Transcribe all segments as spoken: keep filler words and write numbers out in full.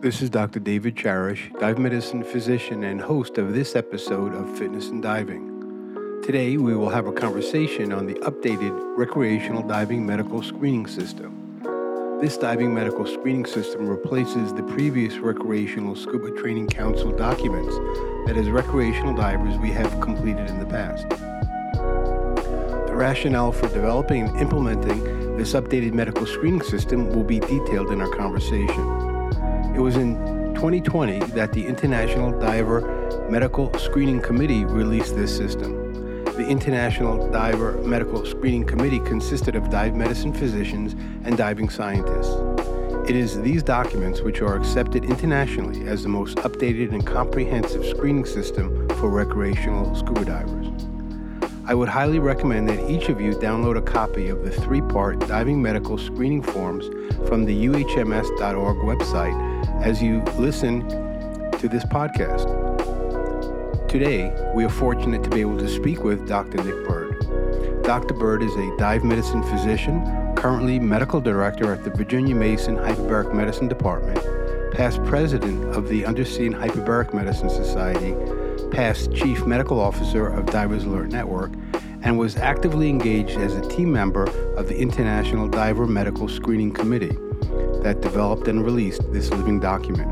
This is Doctor David Cherish, dive medicine physician and host of this episode of Fitness and Diving. Today, we will have a conversation on the updated recreational diving medical screening system. This diving medical screening system replaces the previous Recreational Scuba Training Council documents that as recreational divers we have completed in the past. The rationale for developing and implementing this updated medical screening system will be detailed in our conversation. It was in twenty twenty that the International Diver Medical Screening Committee released this system. The International Diver Medical Screening Committee consisted of dive medicine physicians and diving scientists. It is these documents which are accepted internationally as the most updated and comprehensive screening system for recreational scuba divers. I would highly recommend that each of you download a copy of the three-part diving medical screening forms from the U H M S dot org website as you listen to this podcast. Today, we are fortunate to be able to speak with Doctor Nick Bird. Doctor Bird is a dive medicine physician, currently medical director at the Virginia Mason Hyperbaric Medicine Department, past president of the Undersea and Hyperbaric Medicine Society, past chief medical officer of Divers Alert Network, and was actively engaged as a team member of the International Diver Medical Screening Committee that developed and released this living document.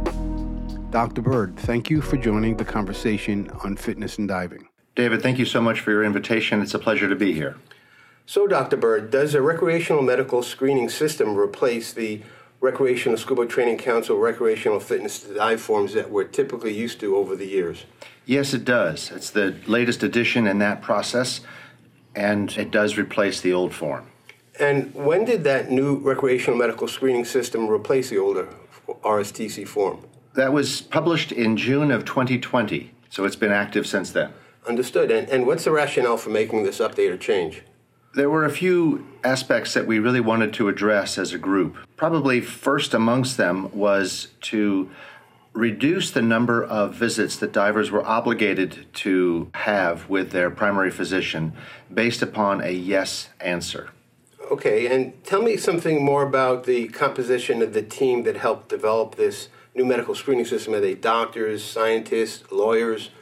Doctor Bird, thank you for joining the conversation on fitness and diving. David, thank you so much for your invitation. It's a pleasure to be here. So, Doctor Bird, does a recreational medical screening system replace the Recreational Scuba Training Council recreational fitness to dive forms that we're typically used to over the years? Yes, it does. It's the latest addition in that process, and it does replace the old form. And when did that new recreational medical screening system replace the older R S T C form? That was published in June of twenty twenty, so it's been active since then. Understood. And, and what's the rationale for making this update or change? There were a few aspects that we really wanted to address as a group. Probably first amongst them was to reduce the number of visits that divers were obligated to have with their primary physician based upon a yes answer. Okay, and tell me something more about the composition of the team that helped develop this new medical screening system. Are they doctors, scientists, lawyers?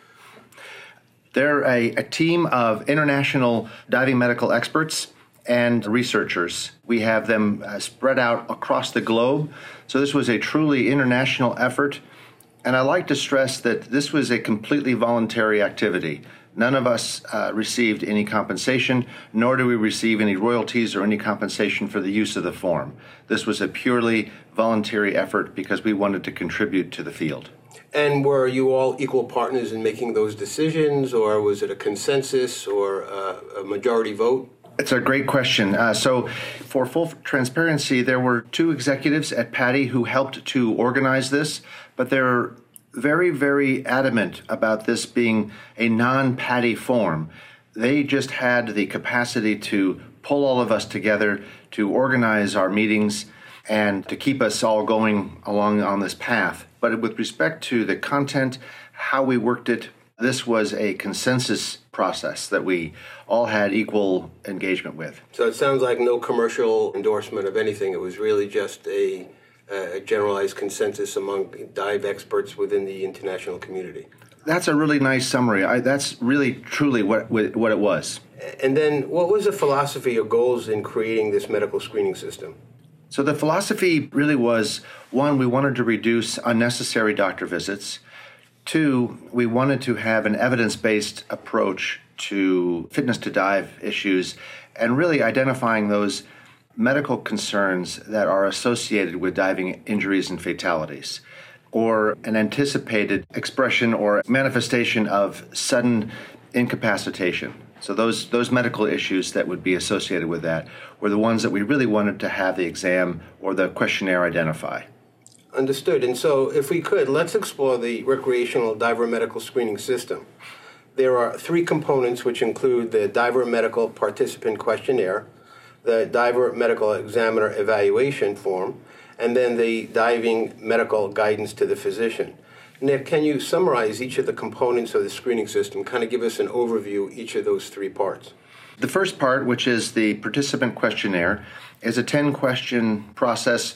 They're a, a team of international diving medical experts and researchers. We have them uh, spread out across the globe. So this was a truly international effort. And I like to stress that this was a completely voluntary activity. None of us uh, received any compensation, nor do we receive any royalties or any compensation for the use of the form. This was a purely voluntary effort because we wanted to contribute to the field. And were you all equal partners in making those decisions, or was it a consensus or uh, a majority vote? It's a great question. Uh, so for full transparency, there were two executives at PADI who helped to organize this, but they're very, very adamant about this being a non-PADI form. They just had the capacity to pull all of us together, to organize our meetings, and to keep us all going along on this path. But with respect to the content, how we worked it, this was a consensus process that we all had equal engagement with. So it sounds like no commercial endorsement of anything. It was really just a, a generalized consensus among dive experts within the international community. That's a really nice summary. I, that's really, truly what, what it was. And then what was the philosophy or goals in creating this medical screening system? So the philosophy really was, one, we wanted to reduce unnecessary doctor visits. Two, we wanted to have an evidence-based approach to fitness to dive issues and really identifying those medical concerns that are associated with diving injuries and fatalities, or an anticipated expression or manifestation of sudden incapacitation. So those those medical issues that would be associated with that were the ones that we really wanted to have the exam or the questionnaire identify. Understood. And so if we could, let's explore the recreational diver medical screening system. There are three components which include the diver medical participant questionnaire, the diver medical examiner evaluation form, and then the diving medical guidance to the physician. Nick, can you summarize each of the components of the screening system, kind of give us an overview of each of those three parts? The first part, which is the participant questionnaire, is a ten-question process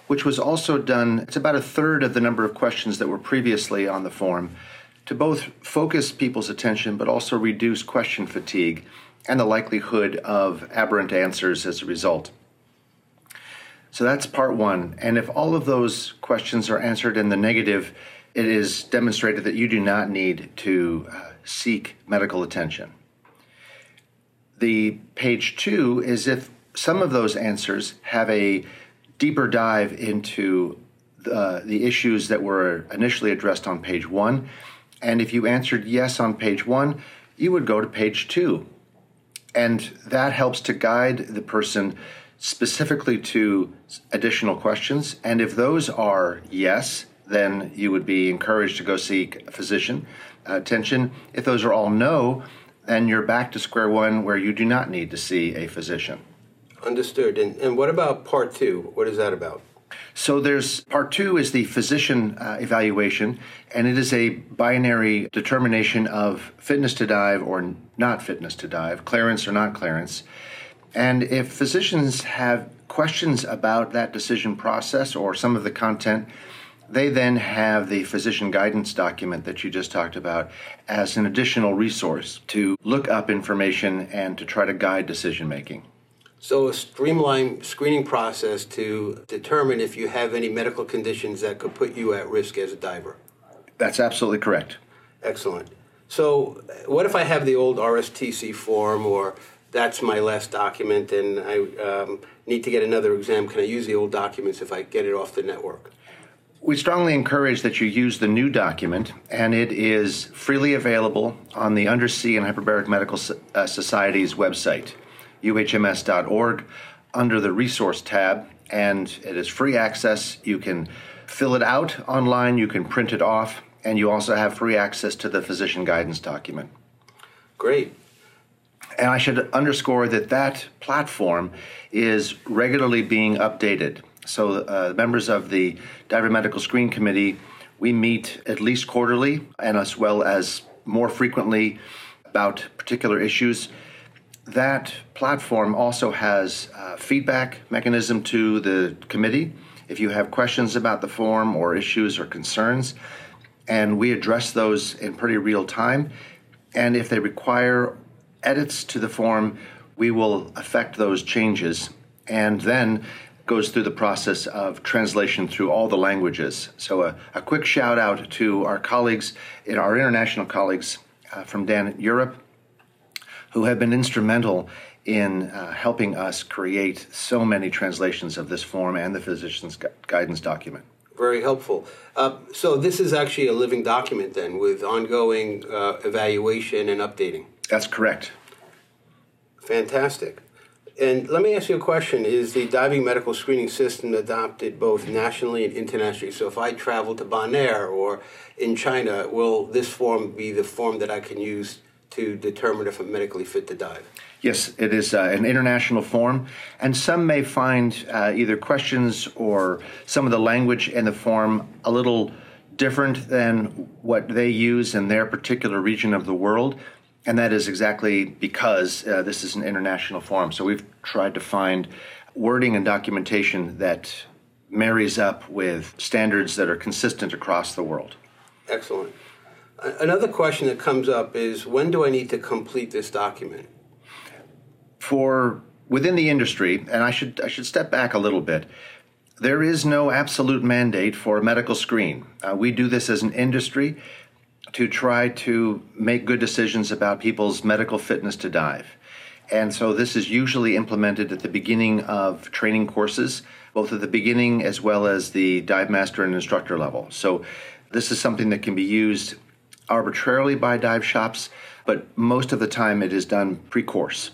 which was also done, it's about a third of the number of questions that were previously on the form, to both focus people's attention but also reduce question fatigue and the likelihood of aberrant answers as a result. So that's part one. And if all of those questions are answered in the negative, it is demonstrated that you do not need to uh, seek medical attention. The page two is if some of those answers have a deeper dive into the, the issues that were initially addressed on page one. And if you answered yes on page one, you would go to page two. And that helps to guide the person specifically to additional questions. And if those are yes, then you would be encouraged to go seek a physician uh, attention. If those are all no, then you're back to square one where you do not need to see a physician. Understood. And, and what about part two? What is that about? So there's part two is the physician uh, evaluation, and it is a binary determination of fitness to dive or not fitness to dive, clearance or not clearance. And if physicians have questions about that decision process or some of the content, they then have the physician guidance document that you just talked about as an additional resource to look up information and to try to guide decision making. So a streamlined screening process to determine if you have any medical conditions that could put you at risk as a diver. That's absolutely correct. Excellent. So what if I have the old R S T C form, or that's my last document and I um, need to get another exam? Can I use the old documents if I get it off the network? We strongly encourage that you use the new document, and it is freely available on the Undersea and Hyperbaric Medical Society's website, U H M S dot org, under the Resource tab, and it is free access. You can fill it out online, you can print it off, and you also have free access to the physician guidance document. Great. And I should underscore that that platform is regularly being updated. So uh, members of the Diver Medical Screening Committee, we meet at least quarterly and as well as more frequently about particular issues. That platform also has a feedback mechanism to the committee if you have questions about the form or issues or concerns, and we address those in pretty real time. And if they require edits to the form, we will effect those changes, and then goes through the process of translation through all the languages. So a, a quick shout out to our colleagues, our international colleagues uh, from D A N Europe, who have been instrumental in uh, helping us create so many translations of this form and the physician's gu- guidance document. Very helpful. Uh, so this is actually a living document then with ongoing uh, evaluation and updating. That's correct. Fantastic. And let me ask you a question. Is the diving medical screening system adopted both nationally and internationally? So if I travel to Bonaire or in China, will this form be the form that I can use to determine if I'm medically fit to dive? Yes, it is uh, an international form, and some may find uh, either questions or some of the language in the form a little different than what they use in their particular region of the world, and that is exactly because uh, this is an international form. So we've tried to find wording and documentation that marries up with standards that are consistent across the world. Excellent. Another question that comes up is, when do I need to complete this document? For within the industry, and I should I should step back a little bit, there is no absolute mandate for a medical screen. Uh, we do this as an industry to try to make good decisions about people's medical fitness to dive. And so this is usually implemented at the beginning of training courses, both at the beginning as well as the dive master and instructor level. So this is something that can be used arbitrarily by dive shops, but most of the time it is done pre-course.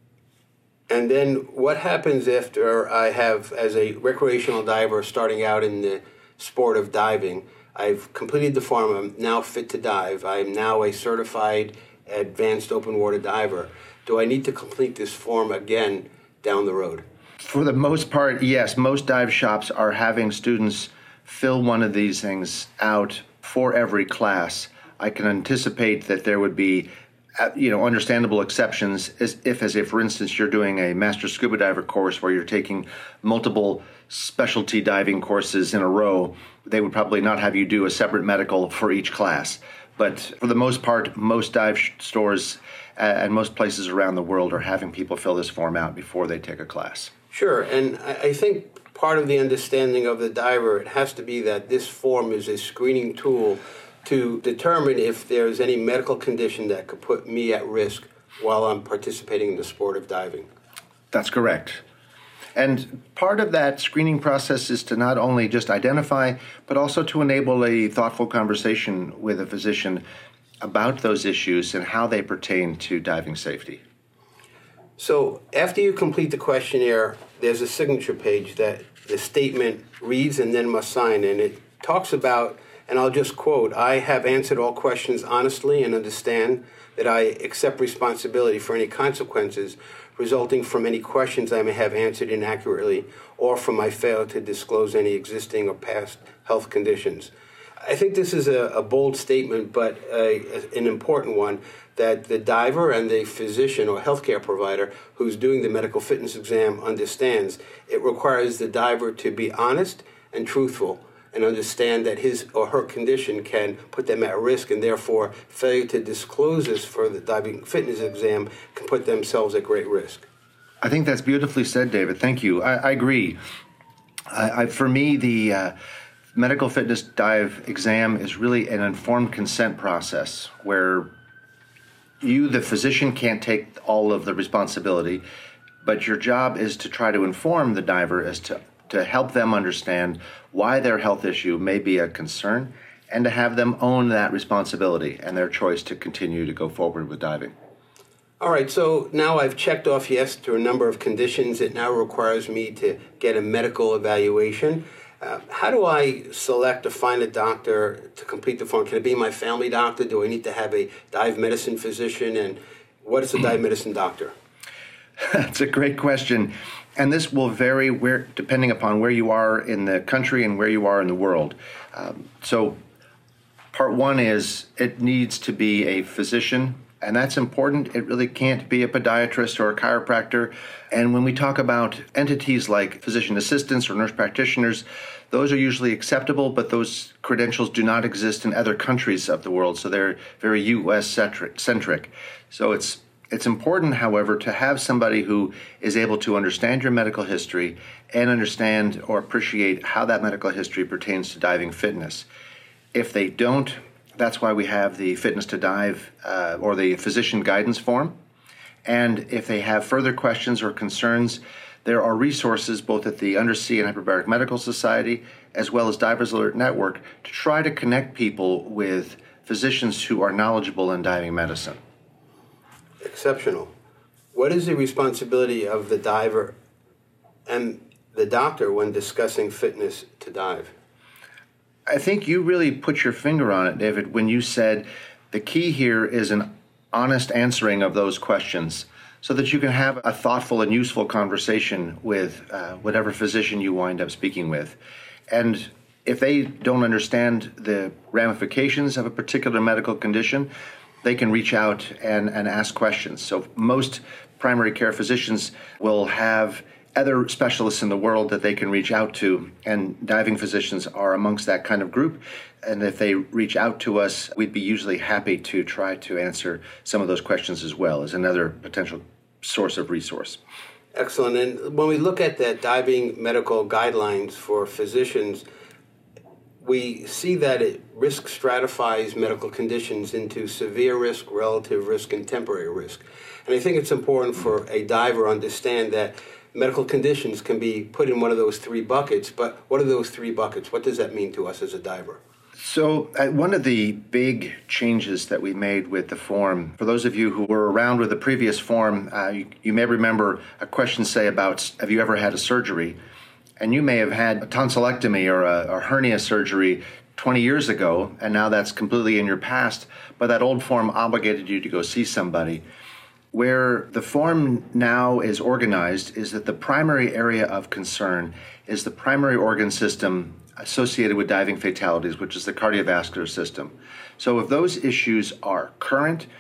And then what happens after I have, as a recreational diver starting out in the sport of diving, I've completed the form, I'm now fit to dive, I'm now a certified advanced open water diver. Do I need to complete this form again down the road? For the most part, yes. Most dive shops are having students fill one of these things out for every class. I can anticipate that there would be uh, you know, understandable exceptions, as if, as if, for instance, you're doing a master scuba diver course where you're taking multiple specialty diving courses in a row, they would probably not have you do a separate medical for each class. But for the most part, most dive stores uh, and most places around the world are having people fill this form out before they take a class. Sure, and I think part of the understanding of the diver, it has to be that this form is a screening tool to determine if there's any medical condition that could put me at risk while I'm participating in the sport of diving. That's correct. And part of that screening process is to not only just identify, but also to enable a thoughtful conversation with a physician about those issues and how they pertain to diving safety. So after you complete the questionnaire, there's a signature page that the statement reads and then must sign, and it talks about, and I'll just quote, "I have answered all questions honestly and understand that I accept responsibility for any consequences resulting from any questions I may have answered inaccurately or from my failure to disclose any existing or past health conditions." I think this is a, a bold statement, but a, an important one, that the diver and the physician or healthcare provider who's doing the medical fitness exam understands. It requires the diver to be honest and truthful and understand that his or her condition can put them at risk, and therefore failure to disclose this for the diving fitness exam can put themselves at great risk. I think that's beautifully said, David. Thank you. I, I agree. I, I, for me, the uh, medical fitness dive exam is really an informed consent process where you, the physician, can't take all of the responsibility, but your job is to try to inform the diver as to to help them understand why their health issue may be a concern and to have them own that responsibility and their choice to continue to go forward with diving. All right, so now I've checked off yes to a number of conditions. It now requires me to get a medical evaluation. Uh, how do I select or find a doctor to complete the form? Can it be my family doctor? Do I need to have a dive medicine physician? And what is a dive medicine doctor? That's a great question. And this will vary where, depending upon where you are in the country and where you are in the world. Um, so part one is it needs to be a physician, and that's important. It really can't be a podiatrist or a chiropractor. And when we talk about entities like physician assistants or nurse practitioners, those are usually acceptable, but those credentials do not exist in other countries of the world, so they're very U S centric. So it's It's important, however, to have somebody who is able to understand your medical history and understand or appreciate how that medical history pertains to diving fitness. If they don't, that's why we have the Fitness to Dive uh, or the physician guidance form. And if they have further questions or concerns, there are resources both at the Undersea and Hyperbaric Medical Society as well as Divers Alert Network to try to connect people with physicians who are knowledgeable in diving medicine. Exceptional. What is the responsibility of the diver and the doctor when discussing fitness to dive? I think you really put your finger on it, David, when you said the key here is an honest answering of those questions so that you can have a thoughtful and useful conversation with uh, whatever physician you wind up speaking with. And if they don't understand the ramifications of a particular medical condition, they can reach out and, and ask questions. So most primary care physicians will have other specialists in the world that they can reach out to, and diving physicians are amongst that kind of group. And if they reach out to us, we'd be usually happy to try to answer some of those questions as well as another potential source of resource. Excellent. And when we look at the diving medical guidelines for physicians, we see that it risk stratifies medical conditions into severe risk, relative risk, and temporary risk. And I think it's important for a diver to understand that medical conditions can be put in one of those three buckets, but what are those three buckets? What does that mean to us as a diver? So uh, one of the big changes that we made with the form, for those of you who were around with the previous form, uh, you, you may remember a question say about, have you ever had a surgery? And you may have had a tonsillectomy or a, a hernia surgery twenty years ago, and now that's completely in your past, but that old form obligated you to go see somebody. Where the form now is organized is that the primary area of concern is the primary organ system associated with diving fatalities, which is the cardiovascular system. So if those issues are current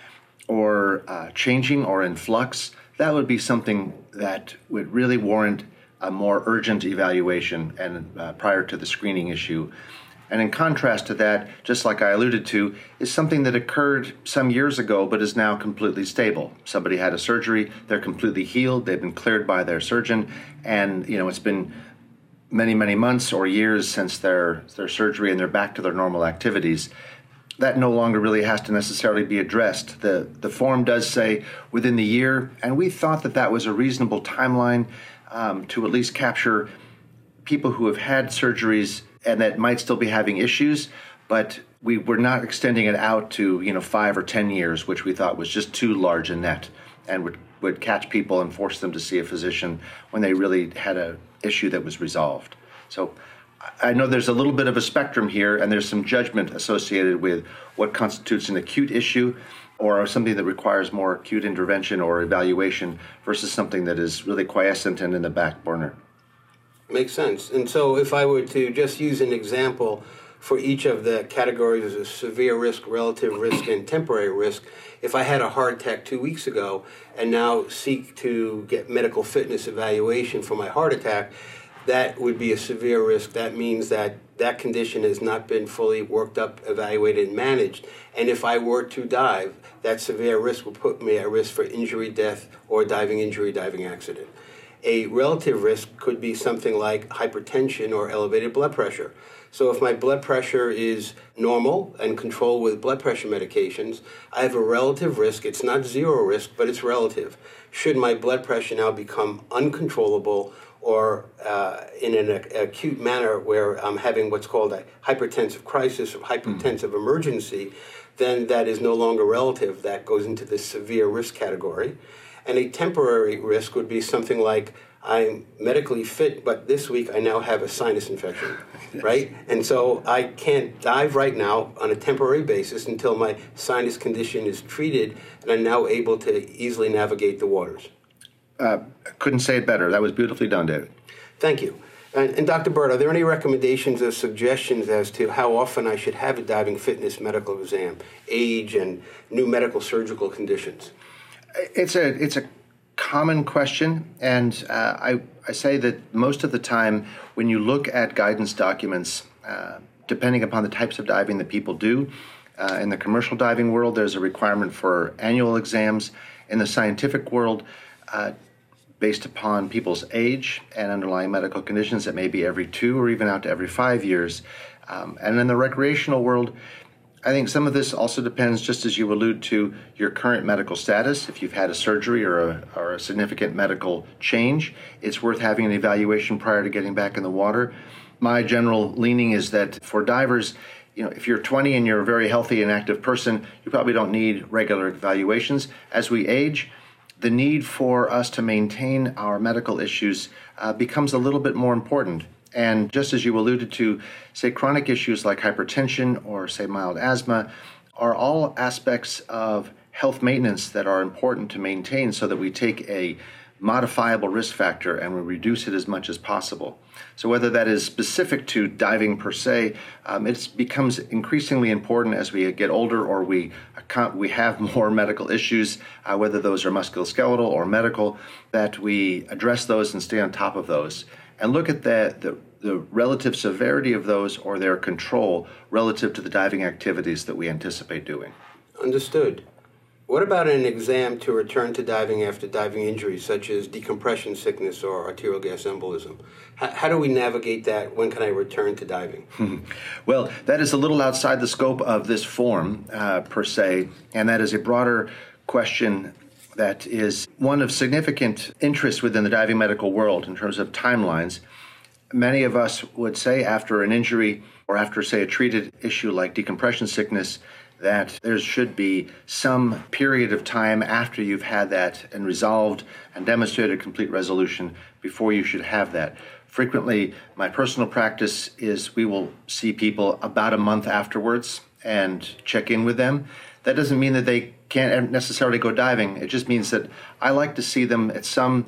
or uh, changing or in flux, that would be something that would really warrant a more urgent evaluation and uh, prior to the screening issue. And in contrast to that, just like I alluded to, is something that occurred some years ago but is now completely stable. Somebody had a surgery, they're completely healed, they've been cleared by their surgeon, and you know it's been many, many months or years since their, their surgery and they're back to their normal activities. That no longer really has to necessarily be addressed. The, the form does say within the year, and we thought that that was a reasonable timeline um, to at least capture people who have had surgeries and that might still be having issues, but we were not extending it out to, you know, five or ten years, which we thought was just too large a net and would, would catch people and force them to see a physician when they really had an issue that was resolved. So I know there's a little bit of a spectrum here, and there's some judgment associated with what constitutes an acute issue or something that requires more acute intervention or evaluation versus something that is really quiescent and in the back burner. Makes sense. And so if I were to just use an example for each of the categories of severe risk, relative risk, and temporary risk, if I had a heart attack two weeks ago and now seek to get medical fitness evaluation for my heart attack, that would be a severe risk. That means that that condition has not been fully worked up, evaluated, and managed. And if I were to dive, that severe risk will put me at risk for injury, death, or diving injury, diving accident. A relative risk could be something like hypertension or elevated blood pressure. So if my blood pressure is normal and controlled with blood pressure medications, I have a relative risk. It's not zero risk, but it's relative. Should my blood pressure now become uncontrollable or uh, in an ac- acute manner where I'm having what's called a hypertensive crisis or hypertensive mm. emergency, then that is no longer relative. That goes into the severe risk category. And a temporary risk would be something like, I'm medically fit, but this week I now have a sinus infection, right? And so I can't dive right now on a temporary basis until my sinus condition is treated and I'm now able to easily navigate the waters. Uh, couldn't say it better. That was beautifully done, David. Thank you. And, and Doctor Bird, are there any recommendations or suggestions as to how often I should have a diving fitness medical exam, age, and new medical surgical conditions? It's a it's a common question, and uh, I, I say that most of the time when you look at guidance documents, uh, depending upon the types of diving that people do, uh, in the commercial diving world, there's a requirement for annual exams. In the scientific world, uh, based upon people's age and underlying medical conditions, it may be every two or even out to every five years. Um, and in the recreational world, I think some of this also depends, just as you allude to, your current medical status. If you've had a surgery or a, or a significant medical change, it's worth having an evaluation prior to getting back in the water. My general leaning is that for divers, you know, if you're twenty and you're a very healthy and active person, you probably don't need regular evaluations. As we age, the need for us to maintain our medical issues uh, becomes a little bit more important. And just as you alluded to, say chronic issues like hypertension or say mild asthma are all aspects of health maintenance that are important to maintain so that we take a modifiable risk factor and we reduce it as much as possible. So whether that is specific to diving per se, um, it becomes increasingly important as we get older or we we have more medical issues, uh, whether those are musculoskeletal or medical, that we address those and stay on top of those. And look at the, the, the relative severity of those or their control relative to the diving activities that we anticipate doing. Understood. What about an exam to return to diving after diving injuries, such as decompression sickness or arterial gas embolism? How, how do we navigate that? When can I return to diving? Well, that is a little outside the scope of this form, uh, per se, and that is a broader question that is one of significant interest within the diving medical world in terms of timelines. Many of us would say after an injury or after, say, a treated issue like decompression sickness, that there should be some period of time after you've had that and resolved and demonstrated complete resolution before you should have that. Frequently, my personal practice is we will see people about a month afterwards and check in with them. That doesn't mean that they can't necessarily go diving. It just means that I like to see them at some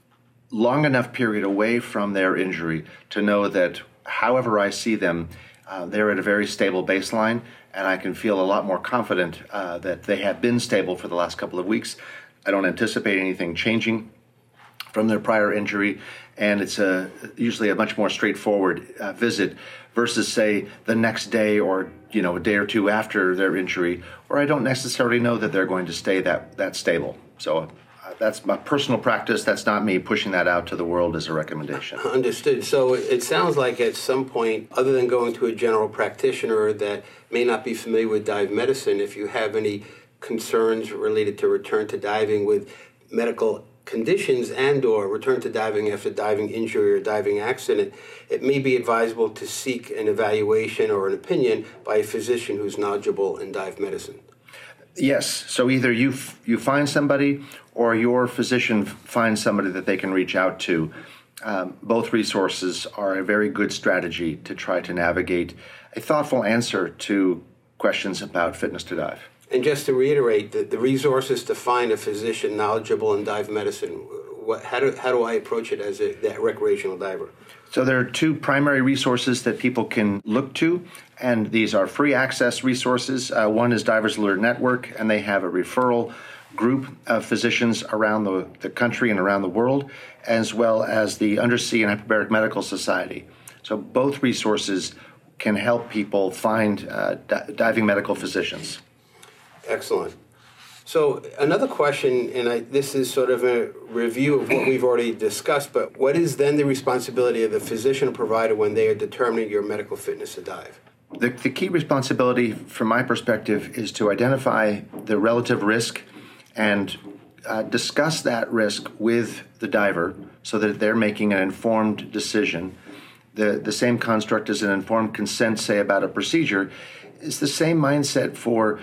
long enough period away from their injury to know that however I see them, uh, they're at a very stable baseline, and I can feel a lot more confident uh, that they have been stable for the last couple of weeks. I don't anticipate anything changing from their prior injury, and it's a, usually a much more straightforward uh, visit versus, say, the next day or you know a day or two after their injury, where I don't necessarily know that they're going to stay that, that stable. So uh, that's my personal practice. That's not me pushing that out to the world as a recommendation. Understood. So it sounds like at some point, other than going to a general practitioner that may not be familiar with dive medicine, if you have any concerns related to return to diving with medical conditions and or return to diving after diving injury or diving accident, it may be advisable to seek an evaluation or an opinion by a physician who's knowledgeable in dive medicine. Yes. So either you f- you find somebody or your physician finds somebody that they can reach out to. Um, both resources are a very good strategy to try to navigate a thoughtful answer to questions about fitness to dive. And just to reiterate, the, the resources to find a physician knowledgeable in dive medicine, what, how, do, how do I approach it as a that recreational diver? So there are two primary resources that people can look to, and these are free access resources. Uh, one is Divers Alert Network, and they have a referral group of physicians around the, the country and around the world, as well as the Undersea and Hyperbaric Medical Society. So both resources can help people find uh, di- diving medical physicians. Excellent. So another question, and I, this is sort of a review of what we've already discussed, but what is then the responsibility of the physician or provider when they are determining your medical fitness to dive? The, the key responsibility, from my perspective, is to identify the relative risk and uh, discuss that risk with the diver so that they're making an informed decision. The, the same construct as an informed consent, say, about a procedure, is the same mindset for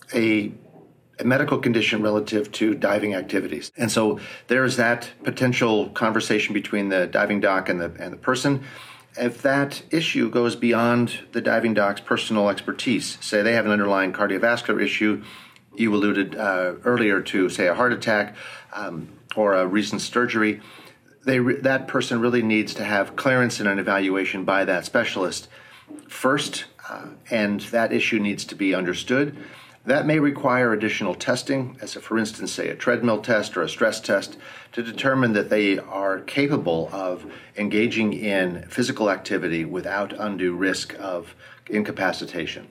a, a medical condition relative to diving activities. And so there is that potential conversation between the diving doc and the, and the person. If that issue goes beyond the diving doc's personal expertise, say they have an underlying cardiovascular issue, you alluded uh, earlier to, say, a heart attack um, or a recent surgery, they re- that person really needs to have clearance and an evaluation by that specialist first, uh, and that issue needs to be understood. That may require additional testing, as a, for instance, say a treadmill test or a stress test, to determine that they are capable of engaging in physical activity without undue risk of incapacitation.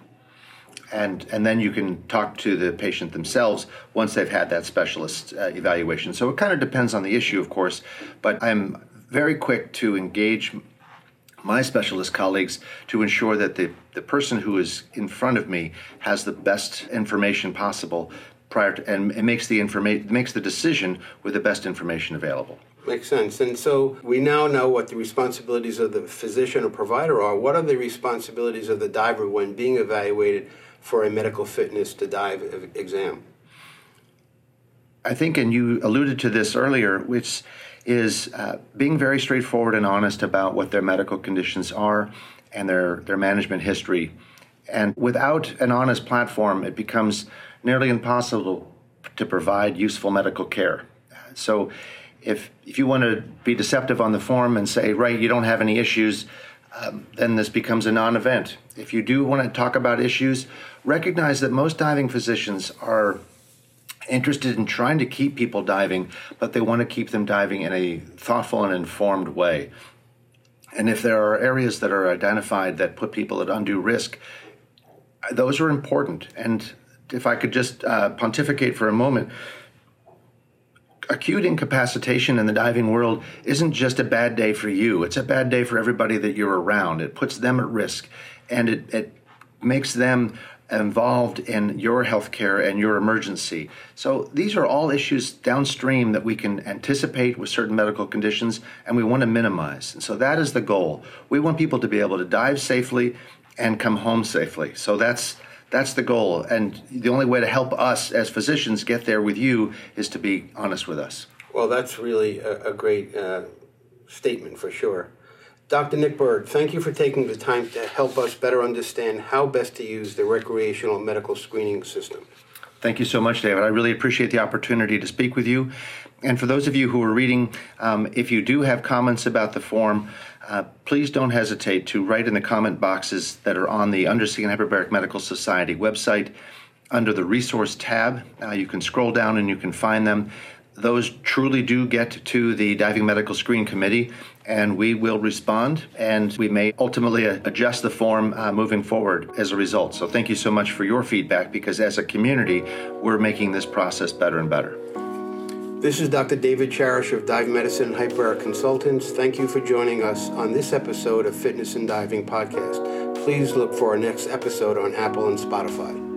And, and then you can talk to the patient themselves once they've had that specialist uh, evaluation. So it kind of depends on the issue, of course, but I'm very quick to engage my specialist colleagues to ensure that the, the person who is in front of me has the best information possible prior to, and it makes the informa- makes the decision with the best information available. Makes sense. And so we now know what the responsibilities of the physician or provider are. What are the responsibilities of the diver when being evaluated for a medical fitness to dive exam? I think, and you alluded to this earlier, which is uh, being very straightforward and honest about what their medical conditions are and their, their management history. And without an honest platform, it becomes nearly impossible to provide useful medical care. So if if you want to be deceptive on the form and say, right, you don't have any issues, um, then this becomes a non-event. If you do want to talk about issues, recognize that most diving physicians are interested in trying to keep people diving, but they want to keep them diving in a thoughtful and informed way. And if there are areas that are identified that put people at undue risk, those are important. And if I could just uh, pontificate for a moment, acute incapacitation in the diving world isn't just a bad day for you. It's a bad day for everybody that you're around. It puts them at risk, and it, it makes them involved in your healthcare and your emergency. So these are all issues downstream that we can anticipate with certain medical conditions, and we want to minimize. And so that is the goal. We want people to be able to dive safely and come home safely. So that's that's the goal. And the only way to help us as physicians get there with you is to be honest with us. Well, that's really a, a great uh, statement for sure. Doctor Nick Bird, thank you for taking the time to help us better understand how best to use the recreational medical screening system. Thank you so much, David. I really appreciate the opportunity to speak with you. And for those of you who are reading, um, if you do have comments about the form, uh, please don't hesitate to write in the comment boxes that are on the Undersea and Hyperbaric Medical Society website under the resource tab. Uh, you can scroll down and you can find them. Those truly do get to the Diving Medical Screening Committee, and we will respond, and we may ultimately adjust the form uh, moving forward as a result. So thank you so much for your feedback, because as a community, we're making this process better and better. This is Doctor David Cherish of Dive Medicine and Hyperbaric Consultants. Thank you for joining us on this episode of Fitness and Diving Podcast. Please look for our next episode on Apple and Spotify.